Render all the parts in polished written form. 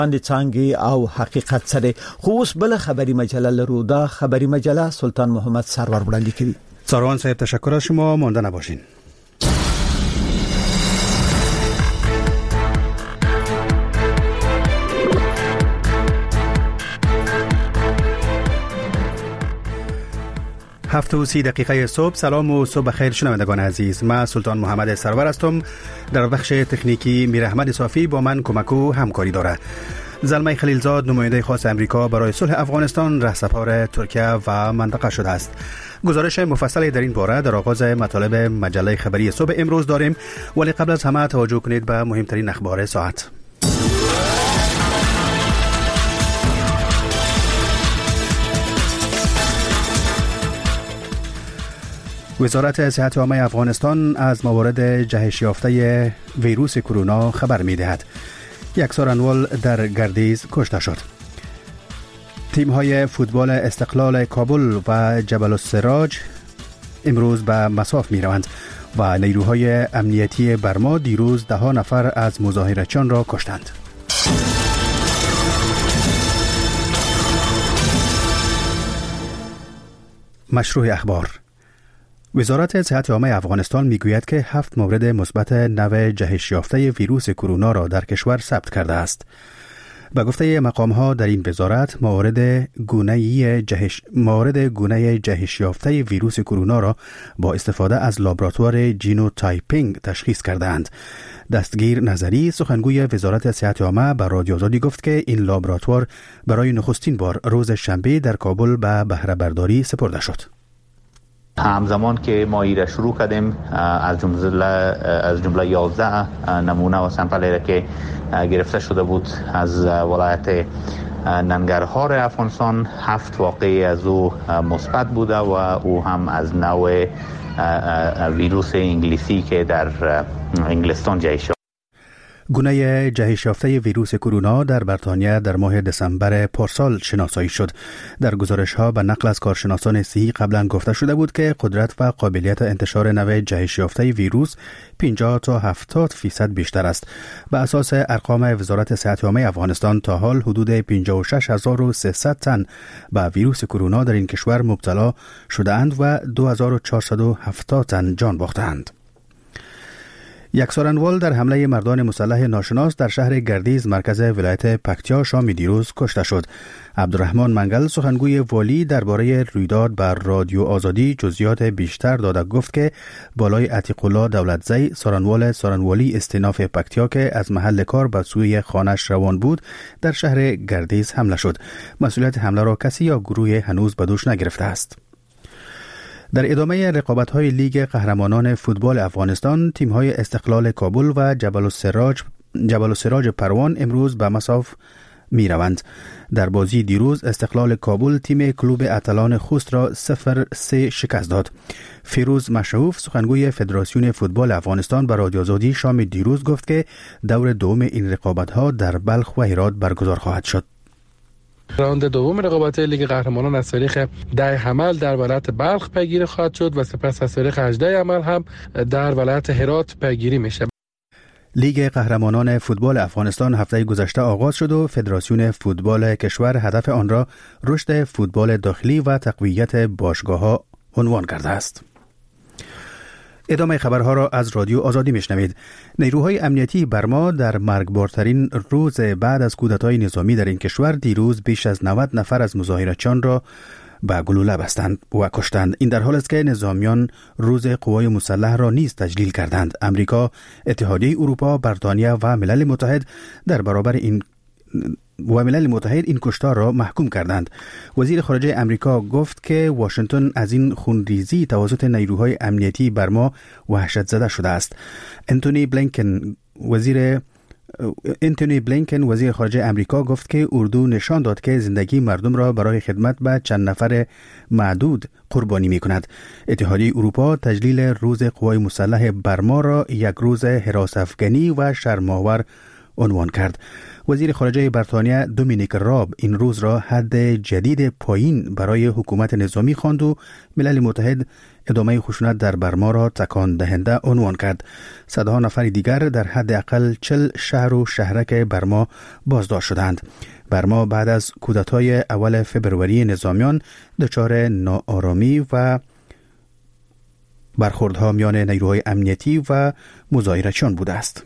باندې څنګه او حقیقت سره خو اوس بل خبری مجله لرو. دا خبری مجله سلطان محمد سرور وړاندې کوي. سروان صاحب تشکر از شما، مانده نباشین. هفت و 30 دقیقه صبح. سلام و صبح بخیر شنوندگان عزیز، من سلطان محمد سرور هستم. در بخش تکنیکی میر احمد صافی با من کمک و همکاری داره. زلمه خلیلزاد نماینده خاص امریکا برای صلح افغانستان رهسپار ترکیه و منطقه شده است. گزارش مفصلی در این باره در آغاز مطالب مجله خبری صبح امروز داریم، ولی قبل از همه توجه کنید به مهمترین اخبار ساعت. وزارت صحت عامه افغانستان از موارد جهش یافته ویروس کرونا خبر می‌دهد. یک سارنوال در گردیز کشته شد. تیم‌های فوتبال استقلال کابل و جبل السراج امروز به مصاف می‌روند و نیروهای امنیتی برما دیروز 10 نفر از مظاهرچیان را کشتند. مشروع اخبار. وزارت صحت عامه افغانستان میگوید که 7 مورد مثبت نوع جهش یافته ویروس کرونا را در کشور ثبت کرده است. به گفته مقام‌ها در این وزارت موارد گونه جهش یافته ویروس کرونا را با استفاده از لابراتوار جینوتایپینگ تشخیص کردند. دستگیر نظری سخنگوی وزارت صحت عامه به رادیو آزادی گفت که این لابراتوار برای نخستین بار روز شنبه در کابل به بهره برداری سپرده شد. همزمان که ما ایره شروع کردیم از جمله 11 نمونه و سمپلی که گرفته شده بود از ولایت ننگرهار افغانستان، 7 واقعی از او مثبت بوده و او هم از نوع ویروس انگلیسی که در انگلستان جهش شد. گونه جهش یافته ویروس کرونا در بریتانیا در ماه دسامبر پارسال شناسایی شد. در گزارش‌ها به نقل از کارشناسان صحی قبلا گفته شده بود که قدرت و قابلیت انتشار نوع جهش یافته ویروس 50 تا 70% بیشتر است. به اساس ارقام وزارت صحت عامه افغانستان تا حال حدود 56300 تن به ویروس کرونا در این کشور مبتلا شده‌اند و 2470 تن جان باختند. یک سارنوال در حمله مردان مسلح ناشناس در شهر گردیز مرکز ولایت پکتیا شام دیروز کشته شد. عبدالرحمن منگل سخنگوی والی درباره رویداد بر رادیو آزادی جزئیات بیشتر داده گفت که بالای عتیق الله دولتزی سارنوالی استیناف پکتیا که از محل کار به سوی خانه‌اش روان بود در شهر گردیز حمله شد. مسئولیت حمله را کسی یا گروه هنوز به دوش نگرفته است. در ادامه رقابت‌های لیگ قهرمانان فوتبال افغانستان، تیم‌های استقلال کابل و جبل السراج پروان امروز به مصاف می‌روند. در بازی دیروز استقلال کابل تیم کلوب اتلان خوست را 0-3 شکست داد. فیروز مشروف سخنگوی فدراسیون فوتبال افغانستان به رادیو آزادی شام دیروز گفت که دور دوم این رقابت‌ها در بلخ و هرات برگزار خواهد شد. راند دوم رقابت لیگ قهرمانان از تاریخ 10 حمل در ولایت بلخ پیگیری خواهد شد و سپس از تاریخ 18 حمل هم در ولایت هرات پیگیری میشه. لیگ قهرمانان فوتبال افغانستان هفته گذشته آغاز شد و فدراسیون فوتبال کشور هدف آن را رشد فوتبال داخلی و تقویت باشگاه‌ها عنوان کرده است. ادامه خبرها را از رادیو آزادی میشنوید. نیروهای امنیتی برما در مرگبارترین روز بعد از کودتای نظامی در این کشور دیروز بیش از 90 نفر از مظاهرچیان را به گلوله بستند و کشتند. این در حال است که نظامیان روز قوای مسلح را نیز تجلیل کردند. امریکا، اتحادیه اروپا، بریتانیا و ملل متحد در برابر این کشتار را محکوم کردند. وزیر خارجه امریکا گفت که واشنگتن از این خونریزی توسط نیروهای امنیتی برما وحشت زده شده است. انتونی بلینکن وزیر خارجه امریکا گفت که اردو نشان داد که زندگی مردم را برای خدمت به چند نفر معدود قربانی می کند. اتحادیه اروپا تجلیل روز قوای مسلح برما را یک روز هراس افغانی و شرم‌آور عنوان کرد. وزیر خارجه بریتانیا دومینیک راب این روز را حد جدید پایین برای حکومت نظامی خواند و ملل متحد ادامه خشونت در برما را تکان دهنده عنوان کرد. صدها نفر دیگر در حداقل 40 شهر و شهرک برما بازداشت شدند. برما بعد از کودتای اول فبروری نظامیان دچار ناآرامی و برخوردها میان نیروهای امنیتی و مظاهرچیان بوده است.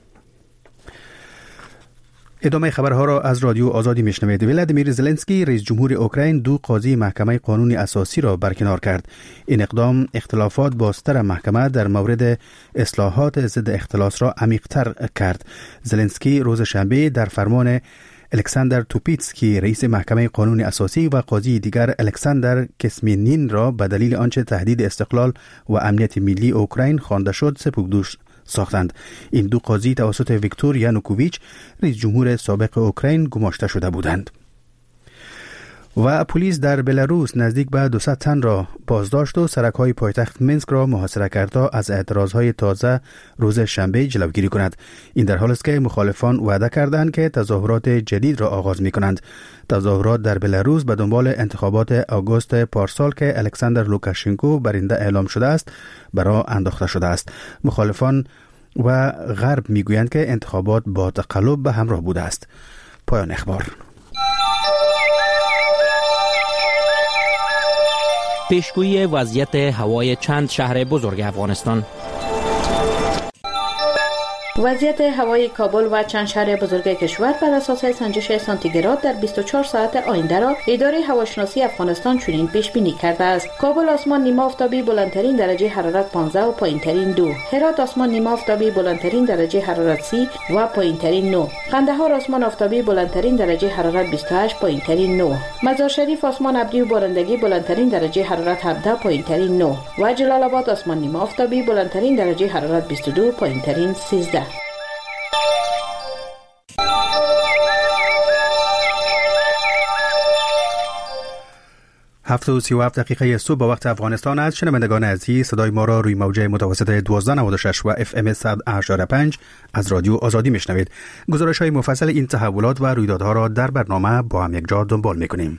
ادامه خبرها را از رادیو آزادی میشنوید. ولادیمیر زلنسکی رئیس جمهور اوکراین دو قاضی محکمه قانون اساسی را برکنار کرد. این اقدام اختلافات با ستر محکمه در مورد اصلاحات ضد اختلاس را عمیق‌تر کرد. زلنسکی روز شنبه در فرمان الکساندر توپیتسکی رئیس محکمه قانون اساسی و قاضی دیگر الکساندر کسمینین را به دلیل آنچه تهدید استقلال و امنیت ملی اوکراین خوانده شد سپکدوش ساختند. این دو قاضی توسط ویکتور یانوکوویچ رئیس جمهور سابق اوکراین گماشته شده بودند. و پلیس در بلاروس نزدیک به 200 تن را بازداشت و سرک‌های پایتخت مینسک را محاصره کرد تا از اعتراضهای تازه روز شنبه جلوگیری کند. این در حالی است که مخالفان وعده کردند که تظاهرات جدید را آغاز می‌کنند. تظاهرات در بلاروس به دنبال انتخابات آگوست پارسال که الکساندر لوکاشنکو برنده اعلام شده است برای انداخته شده است. مخالفان و غرب می‌گویند که انتخابات با تقلب به همراه بوده است. پایان اخبار. پیشگویی وضعیت هوای چند شهر بزرگ افغانستان. وضعیت هوای کابل و چند شهر بزرگ کشور بر اساس سنجش سانتیگراد در 24 ساعت آینده را اداره هواشناسی افغانستان چنین پیش بینی کرده است: کابل آسمان نیمه آفتابی بلندترین درجه حرارت 15 و پایینترین 2، هرات آسمان نیمه آفتابی بلندترین درجه حرارت 30 و پایینترین 9، قندهار آسمان آفتابی بلندترین درجه حرارت 28 پایینترین 9، مزار شریف آسمان ابری و بارندگی بلندترین درجه حرارت 17 پایینترین 9 و جلال آباد آسمان نیمه آفتابی بلندترین درجه حرارت 22 پایینترین 13. 7:37 دقیقه صبح به وقت افغانستان است. شنوندگان عزیز، صدای ما را روی موجه متوسط 1296 و FM 100.5 از رادیو آزادی میشنوید. گزارش‌های مفصل این تحولات و رویدادها را در برنامه با هم یک جا دنبال میکنیم.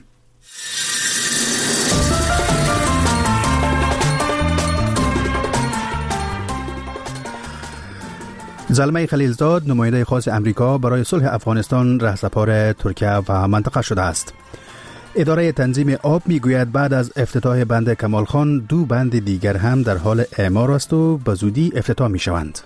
زلمه خلیلزاد نماینده خاص امریکا برای صلح افغانستان رهسپار ترکیه و منطقه شده است. اداره تنظیم آب میگوید بعد از افتتاح بند کمال خان دو بند دیگر هم در حال اعمار است و به زودی افتتاح می شوند.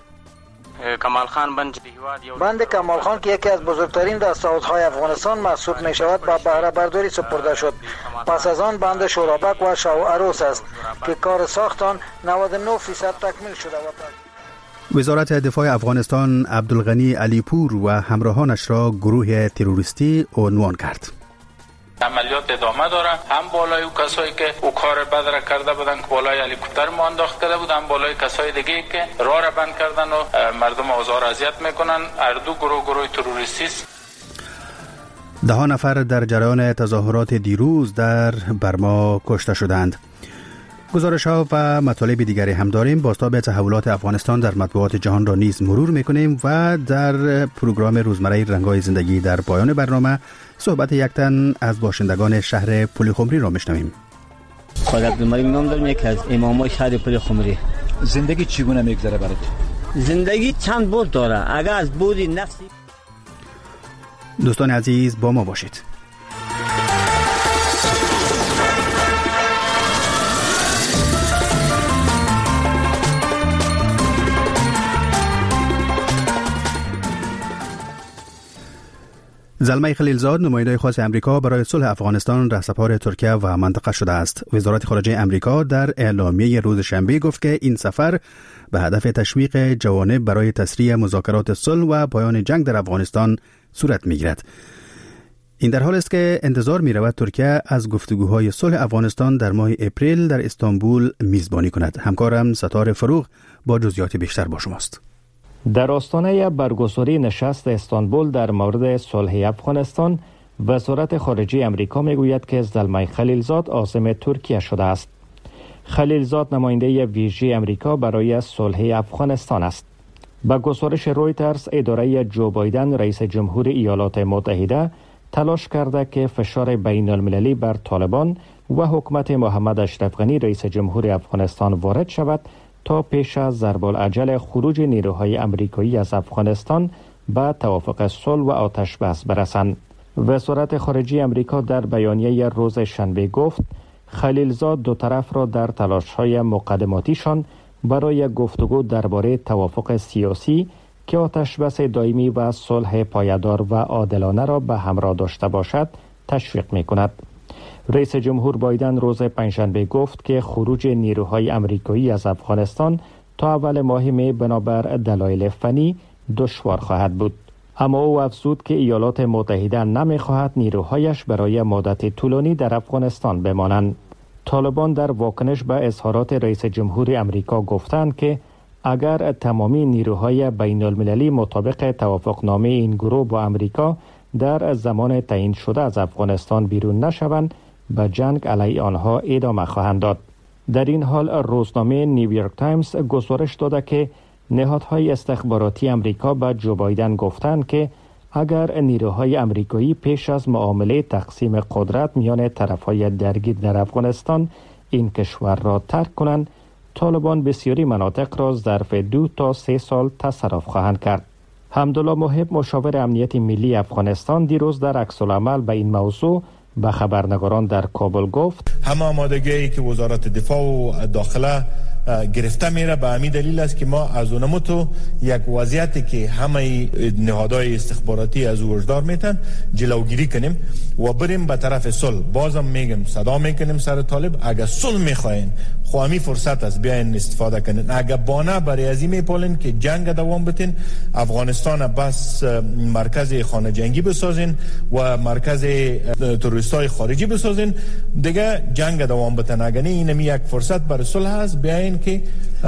بند کمال خان که یکی از بزرگترین دستاوردهای افغانستان محسوب می شود با بهره برداری سپرده شد. پس از آن بند شورابک و شاو عروس است که کار ساخت آن 99% تکمیل شده و وزارت دفاع افغانستان عبدالغنی علیپور و همراهانش را گروه تروریستی عنوان کرد. عملیات ادامه داره، هم بالای او کسایی که او کار بد را کرده بودن که بالای هلیکوپتر ما انداخت کرده بود، هم بالای کسای دیگه که راه را بند کردن و مردم آزار اذیت میکنن. هر دو گروه تروریستی است. 10 نفر در جریان تظاهرات دیروز در برما کشته شدند. گزارش‌ها و مطالب دیگری هم داریم. بازتاب تحولات افغانستان در مطبوعات جهان را نیز مرور می‌کنیم و در پروگرام روزمره رنگ‌های زندگی در پایان برنامه صحبت یک تن از باشندگان شهر پلخمری را می‌شنویم. خالد عبدالملک نام دارم، یک از امامای شهر پلخمری. زندگی چگونه می‌گذره برات؟ زندگی چند بود داره. اگر از بودی نفسی. دوستان عزیز با ما باشید. زلمه خلیلزاد نماینده خاص امریکا برای صلح افغانستان رهسپار ترکیه و منطقه شده است. وزارت خارجه امریکا در اعلامیه روز شنبه گفت که این سفر به هدف تشویق جوانب برای تسریع مذاکرات صلح و پایان جنگ در افغانستان صورت می‌گیرد. این در حالی است که انتظار می‌رود ترکیه از گفتگوهای صلح افغانستان در ماه اپریل در استانبول میزبانی کند. همکارم ستار فروغ با جزئیات بیشتر با شماست. در آستانه برگزاری نشست استانبول در مورد صلح افغانستان، وزارت خارجه امریکا میگوید که زلمه خلیلزاد عازم ترکیه شده است. خلیلزاد نماینده ویژه امریکا برای صلح افغانستان است. با گزارش رویترز، اداره جو بایدن رئیس جمهور ایالات متحده تلاش کرده که فشار بین المللی بر طالبان و حکومت محمد اشرف غنی رئیس جمهور افغانستان وارد شود تا پیش از ضرب العجل خروج نیروهای آمریکایی از افغانستان به توافق صلح و آتش بس برسند. وزارت خارجه آمریکا در بیانیه روز شنبه گفت خلیلزاد دو طرف را در تلاش‌های مقدماتیشان برای گفتگو درباره توافق سیاسی که آتش بس دائمی و صلح پایدار و عادلانه را به همراه داشته باشد تشویق می‌کند. رئیس جمهور بایدن روز پنجشنبه گفت که خروج نیروهای آمریکایی از افغانستان تا اول ماه می بنابر دلایل فنی دشوار خواهد بود. اما او افزود که ایالات متحده نمی‌خواهد نیروهایش برای مدت طولانی در افغانستان بمانند. طالبان در واکنش به اظهارات رئیس جمهور آمریکا گفتند که اگر تمامی نیروهای بین المللی مطابق توافقنامه این گروه با آمریکا در زمان تعیین شده از افغانستان بیرون نشوند، به جنگ علیه آنها ادامه خواهند داد. در این حال روزنامه نیویورک تایمز گزارش داده که نهادهای استخباراتی آمریکا به جو بایدن گفتند که اگر نیروهای آمریکایی پیش از معامله تقسیم قدرت میان طرفهای درگیر در افغانستان این کشور را ترک کنند، طالبان بسیاری مناطق را ظرف 2 تا 3 سال تصرف خواهند کرد. حمدالله محب مشاور امنیت ملی افغانستان دیروز در عکس‌العمل به این موضوع به خبرنگاران در کابل گفت همه آمادگی که وزارت دفاع و داخله گرفته میره به همین دلیل است که ما از اونموتو یک وضعیتی که همه نهادهای استخباراتی از وجدار میتن جلوگیری کنیم و بریم به طرف صلح. بازم میگم صدا میکنیم سر طالب، اگر صلح میخواین خواهی فرصت است بیاین استفاده کنین. اگر بانه برای ازی میپالین که جنگ دوام بتین، افغانستان بس مرکز خانه جنگی بسازین و مرکز تروریستای خارجی بسازین، دیگه جنگ دوام بتن. اگر نه اینم یک فرصت برای صلح است، بیاین که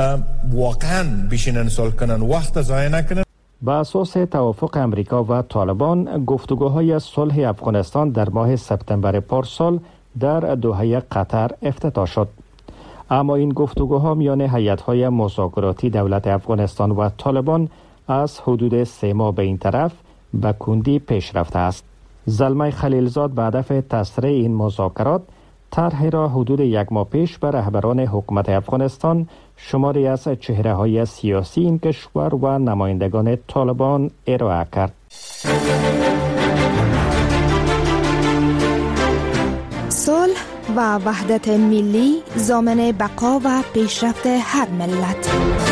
واقعا بشینن صلح کنن، وقت ضایع نکنن. با اساس توافق امریکا و طالبان، گفتگوهای صلح افغانستان در ماه سپتامبر پارسال در دوحه قطر افتتاح شد. اما این گفتگوها میان هیئت‌های مذاکراتی دولت افغانستان و طالبان از حدود 3 ماه به این طرف به کندی پیش رفته است. زلمه خلیلزاد به هدف تسریع این مذاکرات طرحی را حدود 1 ماه پیش به رهبران حکومت افغانستان، شماری از چهره‌های سیاسی این کشور و نمایندگان طالبان ارائه کرد. صلح و وحدت ملی ضامن بقا و پیشرفت هر ملت.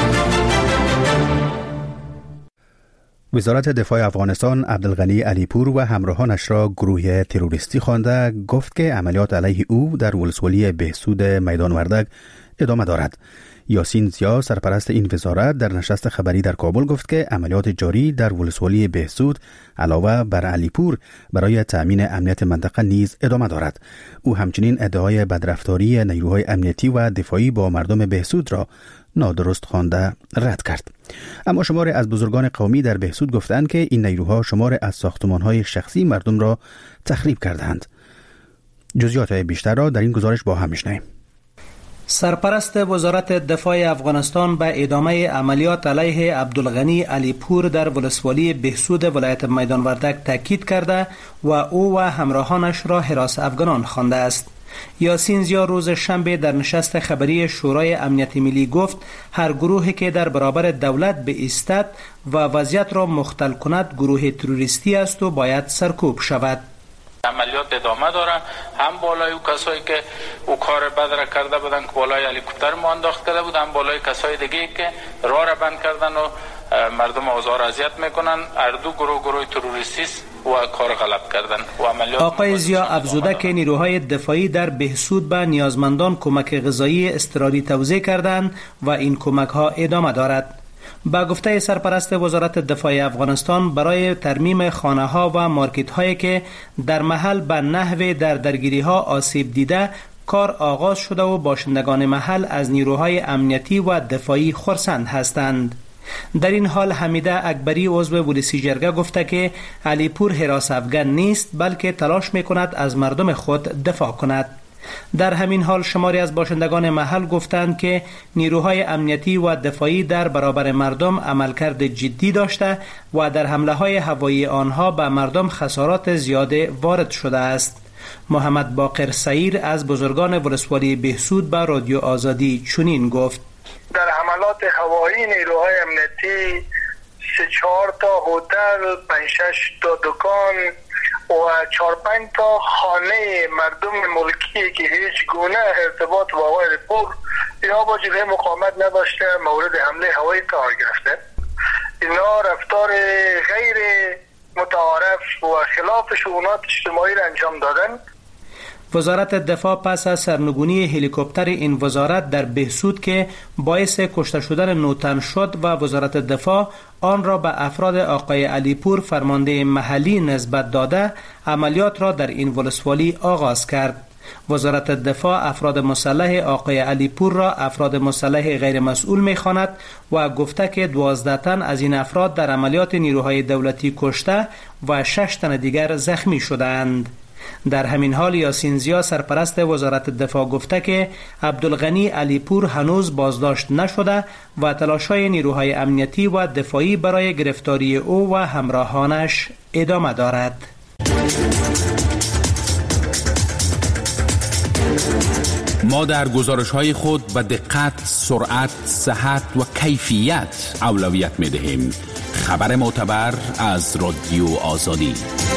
وزارت دفاع افغانستان عبدالغنی علیپور و همراهانش را گروه تروریستی خوانده، گفت که عملیات علیه او در ولسوالی بهسود میدان وردک ادامه دارد. یاسین زیا سرپرست این وزارت در نشست خبری در کابل گفت که عملیات جاری در ولسوالی بهسود علاوه بر علیپور برای تأمین امنیت منطقه نیز ادامه دارد. او همچنین ادعای بدرفتاری نیروهای امنیتی و دفاعی با مردم بهسود را نادرست خوانده رد کرد. اما شماری از بزرگان قومی در بهسود گفتند که این نیروها شماری از ساختمان‌های شخصی مردم را تخریب کردند. جزئیات بیشتر را در این گزارش با هم می‌شنویم. سرپرست وزارت دفاع افغانستان به ادامه عملیات علیه عبدالغنی علیپور در ولسوالی بهسود ولایت میدان وردک تاکید کرده و او و همراهانش را حراس افغانان خوانده است. یاسین زیا روز شنبه در نشست خبری شورای امنیت ملی گفت هر گروهی که در برابر دولت بایستد و وضعیت را مختل کند گروه تروریستی است و باید سرکوب شود. عملیات ادامه داره، هم بالای او کسایی که او کار بد را کرده بودن که بالای هلیکوپتر ما انداخت کرده بود، هم بالای کسای دیگه که راه را بند کردن و مردم آزار اذیت میکنن. اردو گروه تروریستی و کار غلط کردن و عملیات. آقای زیا افزوده که نیروهای دفاعی در بهسود به نیازمندان کمک غذایی اضطراری توزیع کردند و این کمک ها ادامه دارد. با گفته سرپرست وزارت دفاع افغانستان، برای ترمیم خانه ها و مارکت هایی که در محل به نحو در درگیری ها آسیب دیده کار آغاز شده و باشندگان محل از نیروهای امنیتی و دفاعی خرسند هستند. در این حال حمیده اکبری عضو ولسی جرگه گفته که علیپور حراس افغان نیست بلکه تلاش میکند از مردم خود دفاع کند. در همین حال شماری از باشندگان محل گفتند که نیروهای امنیتی و دفاعی در برابر مردم عملکرد جدی داشته و در حمله‌های هوایی آنها به مردم خسارات زیاده وارد شده است. محمد باقر سعیر از بزرگان ولسوالی بهسود به رادیو آزادی چنین گفت: در حملات هوایی نیروهای امنیتی 3-4 تا هتل، 5-6 تا دکان و 4-5 تا خانه مردم ملکی که هیچ گونه ارتباط با آقای پور یا با جبهه مقاومت نداشته مورد حمله هوایی قرار گرفته. اینا رفتار غیر متعارف و خلاف شؤونات اجتماعی را انجام دادن. وزارت دفاع پس از سرنگونی هلیکوپتر این وزارت در بهسود که باعث کشته شدن 9 تن شد و وزارت دفاع آن را به افراد آقای علیپور فرمانده محلی نسبت داده عملیات را در این ولسوالی آغاز کرد. وزارت دفاع افراد مسلح آقای علیپور را افراد مسلح غیر مسئول می‌خواند و گفته که 12 تن از این افراد در عملیات نیروهای دولتی کشته و 6 تن دیگر زخمی شدند. در همین حال یاسین زیا سرپرست وزارت دفاع گفته که عبدالغنی علیپور هنوز بازداشت نشده و تلاش‌های نیروهای امنیتی و دفاعی برای گرفتاری او و همراهانش ادامه دارد. ما در گزارش‌های خود به دقت، سرعت، صحت و کیفیت اولویت می‌دهیم. خبر معتبر از رادیو آزادی.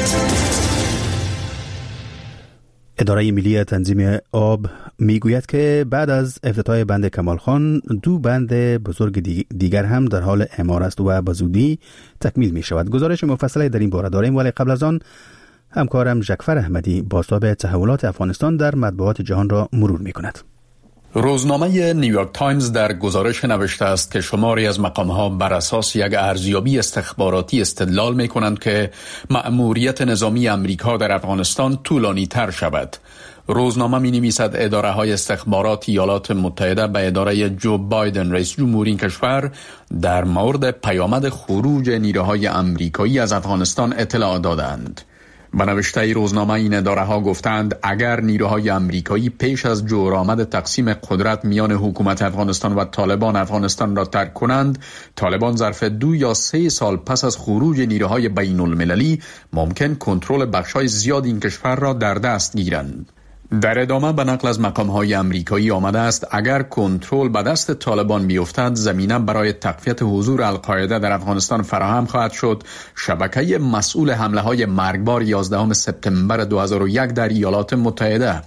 اداره ملی تنظیم آب میگوید که بعد از افتتاح بند کمال خان 2 بند بزرگ دیگر هم در حال اعمار است و به زودی تکمیل می شود. گزارش مفصلی در این باره داریم، ولی قبل از آن همکارم ژکفر احمدی بازتاب تحولات افغانستان در مطبوعات جهان را مرور می کند. روزنامه نیویورک تایمز در گزارش نوشته است که شماری از مقام‌ها بر اساس یک ارزیابی استخباراتی استدلال می‌کنند که مأموریت نظامی امریکا در افغانستان طولانی‌تر شود. روزنامه می‌نویسد اداره‌های استخبارات ایالات متحده به اداره جو بایدن رئیس جمهوری این کشور در مورد پیامد خروج نیروهای امریکایی از افغانستان اطلاع دادند. به نوشته روزنامه این اداره‌ها گفتند اگر نیروهای امریکایی پیش از جورآمد تقسیم قدرت میان حکومت افغانستان و طالبان افغانستان را ترک کنند، طالبان ظرف 2 یا 3 سال پس از خروج نیروهای بین المللی ممکن کنترل بخش‌های زیاد این کشور را در دست گیرند. در ادامه به نقل از مقام‌های امریکایی آمده است اگر کنترل به دست طالبان بیفتد زمینه برای تقویت حضور القاعده در افغانستان فراهم خواهد شد. شبکه مسئول حمله‌های مرگبار 11 سپتامبر 2001 در ایالات متحده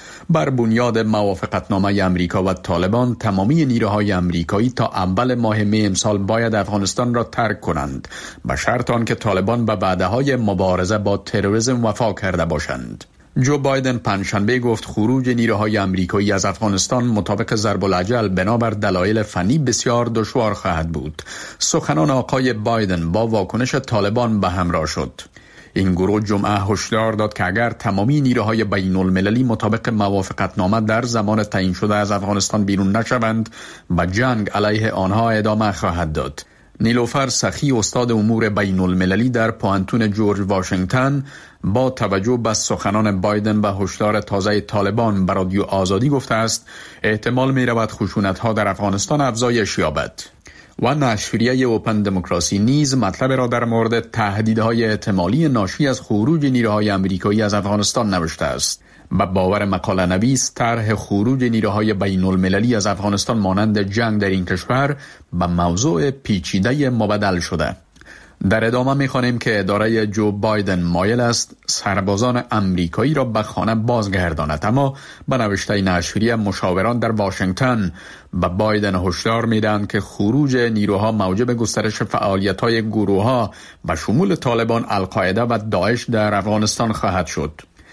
بر بنیاد موافقتنامه امریکا و طالبان تمامی نیروهای امریکایی تا اول ماه می امسال باید افغانستان را ترک کنند به شرط آنکه طالبان به وعده‌های مبارزه با تروریسم وفا کرده باشند. جو بایدن پنجشنبه گفت خروج نیروهای امریکایی از افغانستان مطابق ضرب الاجل بنابر دلایل فنی بسیار دشوار خواهد بود. سخنان آقای بایدن با واکنش طالبان به همراه شد. این گروه جمعه هشدار داد که اگر تمامی نیروهای بین المللی مطابق موافقتنامه در زمان تعیین شده از افغانستان بیرون نشوند، به جنگ علیه آنها ادامه خواهد داد. نیلوفر سخی استاد امور بین المللی در پوانتون جورج واشنگتن با توجه به سخنان بایدن و هشدار تازه طالبان به رادیو آزادی گفته است احتمال می رود خشونت‌ها در افغانستان افزایش یابد. و نشریه اوپن دموکراسی نیز مطلب را در مورد تهدیدهای احتمالی ناشی از خروج نیروهای امریکایی از افغانستان نوشته است. به باور مقاله نویس طرح خروج نیروهای بین المللی از افغانستان مانند جنگ در این کشور به موضوع پیچیده مبدل شده. در ادامه می‌خوانیم که اداره جو بایدن مایل است سربازان امریکایی را به خانه بازگرداند، اما به نوشته نشریه مشاوران در واشنگتن به بایدن هشدار میدهند که خروج نیروها موجب گسترش فعالیت‌های گروه‌ها به شمول طالبان، القاعده و داعش در افغانستان خواهد شد.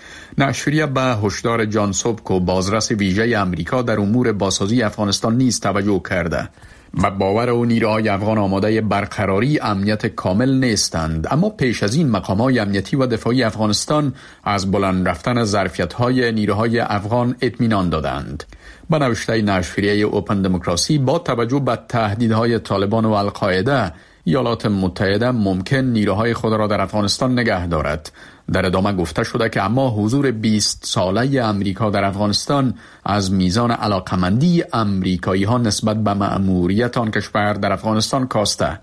نشریه به هشدار جان سوبکو بازرس ویژه امریکا در امور بازسازی افغانستان نیز توجه کرده. به باور او نیروهای افغان آماده برقراری امنیت کامل نیستند، اما پیش از این مقامات امنیتی و دفاعی افغانستان از بلند رفتن ظرفیت‌های نیروهای افغان اطمینان دادند. به نوشته نشریه اوپن دموکراسی با توجه به تهدیدهای طالبان و القاعده، ایالات متحده ممکن نیروهای خود را در افغانستان نگه دارد. در ادامه گفته شده که اما حضور 20 ساله امریکا در افغانستان از میزان علاقمندی امریکایی ها نسبت به مأموریت آن کشور در افغانستان کاسته.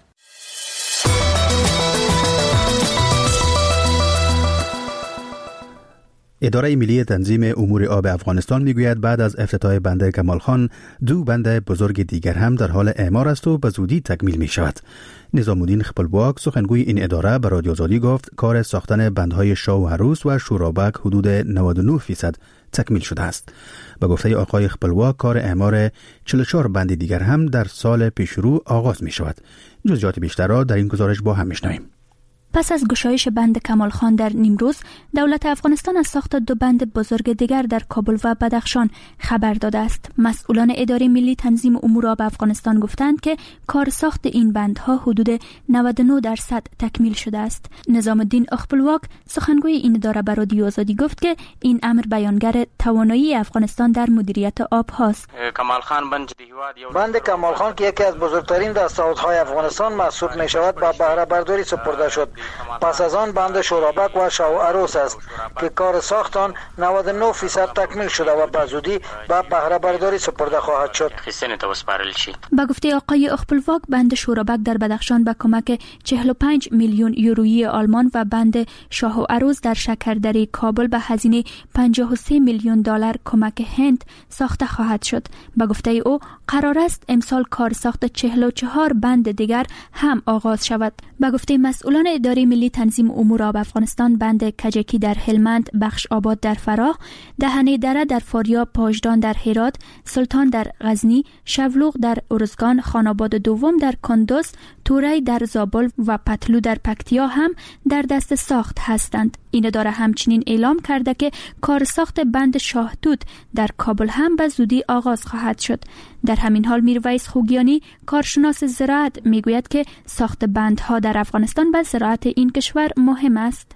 اداره ملی تنظیم امور آب افغانستان میگوید بعد از افتتاح بند کمال خان 2 بند بزرگ دیگر هم در حال اعمار است و به زودی تکمیل می شود. نظام الدین خپلواک سخنگوی این اداره به رادیو آزادی گفت کار ساختن بندهای شاه و عروس و شورابک حدود 99% تکمیل شده است. به گفته آقای خپلواک کار اعمار 44 بند دیگر هم در سال پیشرو آغاز می شود. جزئیات بیشتر را در این گزارش با هم میشنویم. پس از گشایش بند کمال خان در نیمروز، دولت افغانستان از ساخت 2 بند بزرگ دیگر در کابل و بدخشان خبر داده است. مسئولان اداره ملی تنظیم امور آب افغانستان گفتند که کار ساخت این بندها حدود 99% تکمیل شده است. نظام الدین خپلواک سخنگوی این اداره به رادیو آزادی گفت که این امر بیانگر توانایی افغانستان در مدیریت آب هاست. بند کمال خان که یکی از بزرگترین دستاوردهای افغانستان محسوب می شود به بهره برداری سپرده شد. پس از آن بند شورابک و شاه و عروس است که کار ساخت آن 99% تکمیل شده و به زودی به بهره برداری سپرده خواهد شد. با گفته آقای خپلواک بند شورابک در بدخشان به کمک 45 میلیون یورویی آلمان و بند شاه و عروس در شکردره کابل به هزینه 53 میلیون دلار کمک هند ساخته خواهد شد. با گفته او قرار است امسال کار ساخت 44 بند دیگر هم آغاز شود. با گفته مسئولان اداره ملی تنظیم امور آب افغانستان بند کجکی در هلمند، بخش آباد در فراه، دهنه دره در فاریاب، پاژدان در هرات، سلطان در غزنی، شولوق در ارزگان، خاناباد دوم در کندوز، توری در زابل و پتلو در پکتیا هم در دست ساخت هستند. این اداره همچنین اعلام کرده که کار ساخت بند شاهتوت در کابل هم به زودی آغاز خواهد شد. در همین حال میرویس خوگیانی کارشناس زراعت میگوید که ساخت بندها در افغانستان به زراعت این کشور مهم است.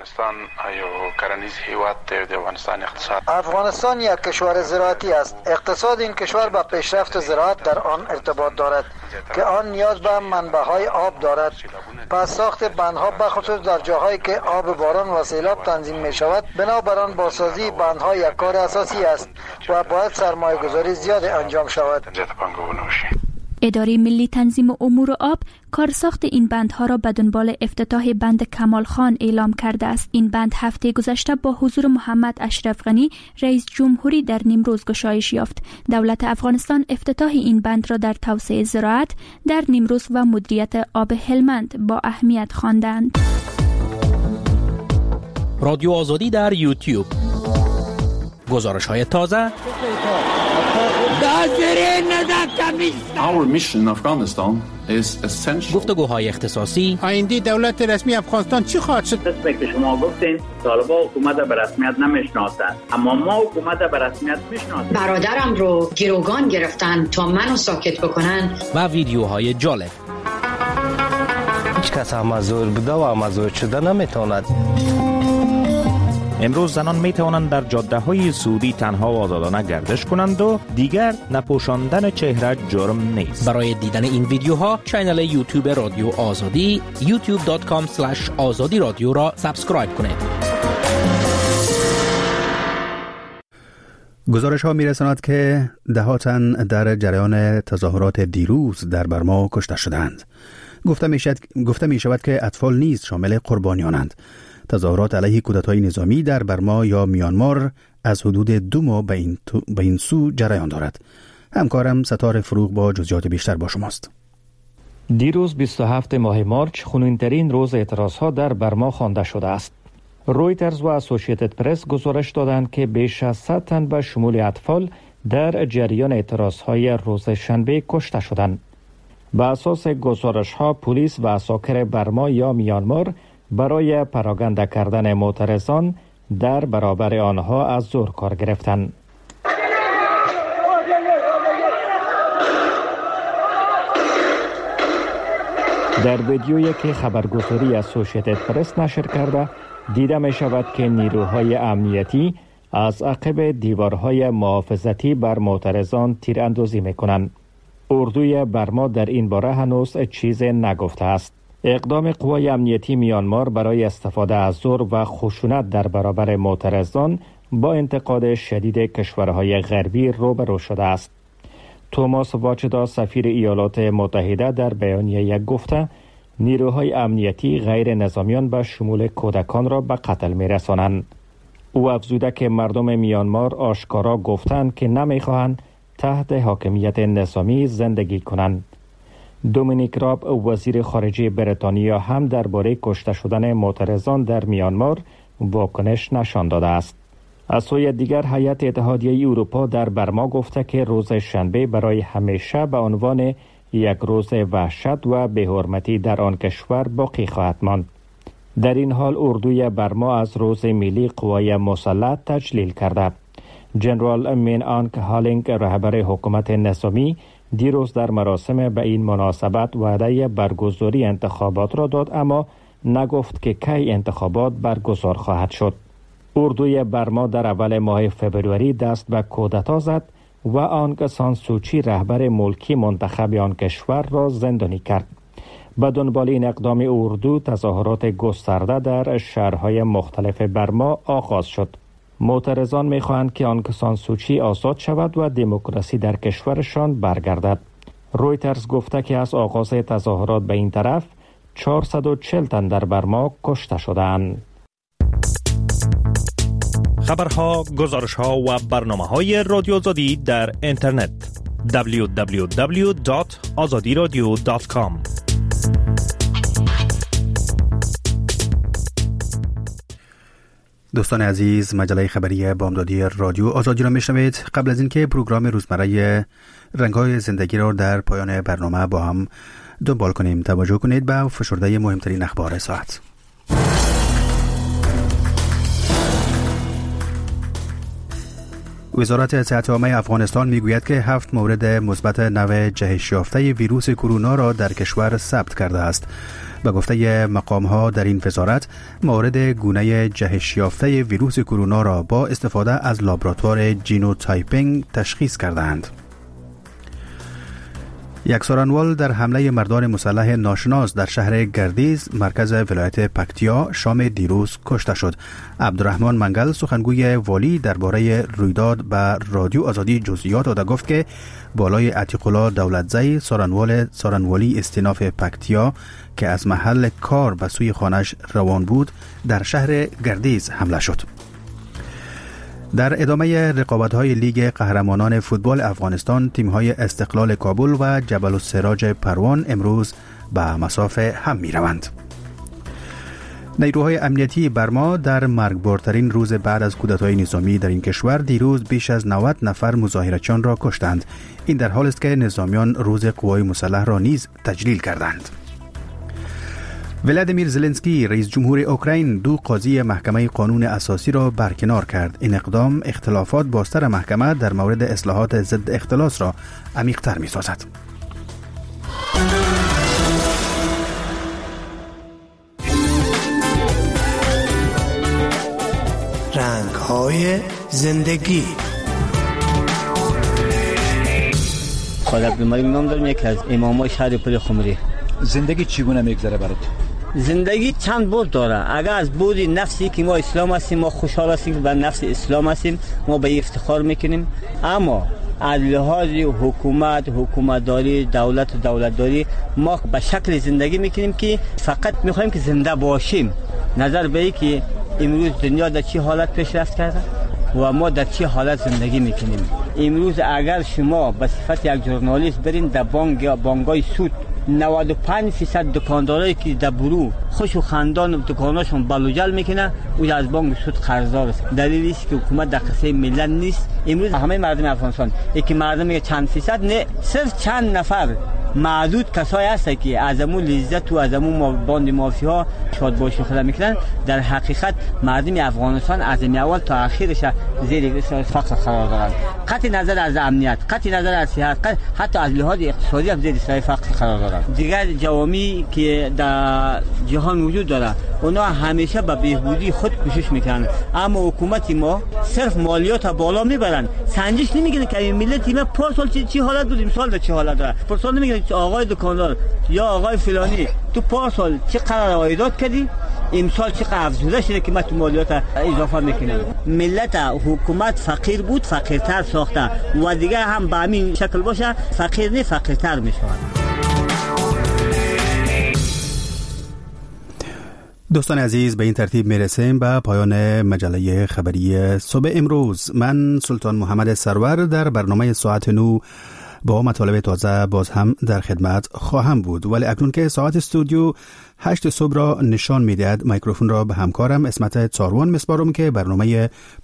افغانستان یک کشور زراعتی است. اقتصاد این کشور به پیشرفت زراعت در آن ارتباط دارد که آن نیاز به منبع‌های آب دارد. پس ساخت بندها بخصوص در جاهایی که آب باران و سیلاب تنظیم می شود، بنابراین بازسازی بندها یک کار اساسی است و باید سرمایه‌گذاری زیاد انجام شود. اداره ملی تنظیم امور آب کارساخت این بندها را به دنبال افتتاح بند کمال خان اعلام کرده است. این بند هفته گذشته با حضور محمد اشرف غنی رئیس جمهوری در نیمروز گشایش یافت. دولت افغانستان افتتاح این بند را در توسعه زراعت در نیمروز و مدیریت آب هلمند با اهمیت خواندند. رادیو آزادی در یوتیوب. گزارش‌های تازه. Our mission in Afghanistan is essential. گفتگوهای اختصاصی. آینده دولت رسمی افغانستان چی خواهد شد؟ قسمی که شما گفتین طالبان حکومت به رسمیت نمیشناسند، اما ما حکومت به رسمیت میشناسیم. برادرم رو گروگان گرفتن تا منو ساکت بکنن. و ویدیوهای جالب. هیچ کس مزور بوده و مزور شده نمیتواند. امروز زنان می توانند در جاده های سعودی تنها و آزادانه گردش کنند و دیگر نپوشاندن چهره جرم نیست. برای دیدن این ویدیوها کانال یوتیوب رادیو آزادی youtube.com/azadi رادیو را سابسکرایب کنید. گزارش ها می رساند که ده تن در جریان تظاهرات دیروز در برما کشته شدند. گفته می شود که اطفال نیز شامل قربانیانند. تظاهرات علیه کودتای نظامی در برما یا میانمار از حدود 2 ماه به این سو جریان دارد. همکارم ستاره فروغ با جزئیات بیشتر با شماست. دیروز 27 ماه مارچ خونین‌ترین روز اعتراض‌ها در برما خوانده شده است. رویترز و اسوسییتد پرس گزارش دادند که بیش از 100 تن به شمول اطفال در جریان اعتراض‌های روز شنبه کشته شدند. بر اساس گزارش‌ها پلیس و عساکر برما یا میانمار برای پراگنده کردن معترضان در برابر آنها از زور کار گرفتند. در ویدیویی که خبرگزاری اسوسییتد پرس نشر کرده دیده می شود که نیروهای امنیتی از عقب دیوارهای محافظتی بر معترضان تیراندازی می کنند. اردوی برما در این باره هنوز چیز نگفته است. اقدام قوای امنیتی میانمار برای استفاده از زور و خشونت در برابر معترضان با انتقاد شدید کشورهای غربی روبرو شده است. توماس واچدا سفیر ایالات متحده در بیانیه گفته نیروهای امنیتی غیر نظامیان به شمول کودکان را به قتل می‌رسانند. او افزوده که مردم میانمار آشکارا گفتند که نمی‌خواهند تحت حاکمیت نظامی زندگی کنند. دومینیک راب وزیر خارجه بریتانیا هم درباره کشته شدن معترضان در میانمار واکنش نشان داده است. از سوی دیگر هیئت اتحادیه اروپا در برما گفته که روز شنبه برای همیشه به عنوان یک روز وحشت و بی‌حرمتی در آن کشور باقی خواهد ماند. در این حال اردوی برما از روز ملی قوای مسلح تجلیل کرده. جنرال مین آنگ هالینگ رهبر حکومت نظامی دیروز در مراسم به این مناسبت وعده برگزاری انتخابات را داد، اما نگفت که کی انتخابات برگزار خواهد شد. اردوی برما در اول ماه فبروری دست به کودتا زد و آنگ سان سوچی رهبر ملکی منتخب آن کشور را زندانی کرد. به دنبال این اقدام اردو تظاهرات گسترده در شهرهای مختلف برما آغاز شد. معترضان می‌خواهند که آنگ سان سوچی آزاد شود و دموکراسی در کشورشان برگردد. رویترز گفته که از آغاز تظاهرات به این طرف 440 تن در برما کشته شدند. خبرها، گزارش‌ها و برنامه‌های رادیو آزادی در اینترنت www.azadiradio.com. دوستان عزیز، مجله خبری بامدادی رادیو آزادی را میشنوید. قبل از اینکه پروگرام روزمره رنگ‌های زندگی را در پایان برنامه با هم دنبال کنیم، توجه کنید به فشرده مهمترین اخبار ساعت. وزارت صحت عامه افغانستان میگوید که 7 مورد مثبت نوع جهش یافته ویروس کرونا را در کشور ثبت کرده است. به گفته مقام‌ها در این وزارت، موارد گونه جهش یافته ویروس کرونا را با استفاده از لابراتوار جینوتایپینگ تشخیص کردند. یک سارنوال در حمله مردان مسلح ناشناس در شهر گردیز مرکز ولایت پکتیا شام دیروز کشته شد. عبدالرحمن منگل سخنگوی والی درباره رویداد به رادیو آزادی جزئیات داده، گفت که بالای عتیق الله دولتزی سارنوالی استیناف پکتیا که از محل کار به سوی خانه‌اش روان بود در شهر گردیز حمله شد. در ادامه رقابت‌های لیگ قهرمانان فوتبال افغانستان، تیم‌های استقلال کابل و جبل السراج پروان امروز به مسافه هم می‌روند. نیروهای امنیتی برما در مرگبارترین روز بعد از کودتای نظامی در این کشور دیروز بیش از 90 نفر مظاهرچیان را کشتند. این در حالی است که نظامیان روز قوای مسلح را نیز تجلیل کردند. ولادیمیر زلنسکی رئیس جمهور اوکراین 2 قاضی محکمه قانون اساسی را برکنار کرد. این اقدام اختلافات بازتر محکمه در مورد اصلاحات ضد اختلاس را عمیق‌تر می‌سازد. رنگ‌های زندگی. خالد عبدالمجید نام دارم، یکی از امامای شهر پل خمری. زندگی چگونه میگذره برات؟ زندگی چند بود داره. اگر از بود نفسی که ما اسلام هستیم، ما خوشحال هستیم و نفس اسلام هستیم، ما به افتخار میکنیم، اما از لحاظ حکومتداری، دولتداری ما به شکل زندگی میکنیم که فقط میخوایم که زنده باشیم. نظر به این که امروز دنیا در چه حالت پیشرفت کرده و ما در چه حالت زندگی میکنیم. امروز اگر شما به صفت یک ژورنالیست برین در بانک‌های سود، 95% دکاندارایی که در برو خوش و خندان دکاناشون بلوجل میکنه، او از بانک سود قرضدار است. دلیلی است که حکومت در قصه ملت نیست. امروز همه مردم افغانستان، یکی مردم چند فیصد نه، صرف چند نفر معدود کسایی هستند که از امون لذت و از امون باند مافیا شاد باشی خدا میکنن. در حقیقت مردم افغانستان از اول تا اخیرش زیر فقر قرار دارند. قطع نظر از امنیت، قطع نظر از صحت، حتی از لحاظ اقتصادی هم زیر فقر قرار دارند. دیگر جوامی که در جهان وجود داره، اونا همیشه به بهبودی خود کوشش میکنن، اما حکومت ما صرف مالیات بالا میبرن، سنجش نمیگیرن که این ملت ما پارسال چی حالت بود، امسال چه حالت داره. پارسال نمیگن آقای دکاندار یا آقای فلانی تو پارسال چقدر عایدات کردی، امسال چقدر افزوده شده که ما تو مالیات اضافه میکنیم. ملت حکومت فقیر بود، فقیرتر ساخته و دیگه هم به همین شکل باشه فقیر نه فقیرتر میشه. دوستان عزیز، به این ترتیب میرسیم به پایان مجله خبری صبح امروز. من سلطان محمد سرور در برنامه ساعت 9 با مطالب تازه باز هم در خدمت خواهم بود، ولی اکنون که ساعت استودیو 8 صبح را نشان میدهد، میکروفون را به همکارم اسمت چاروان مسپارم که برنامه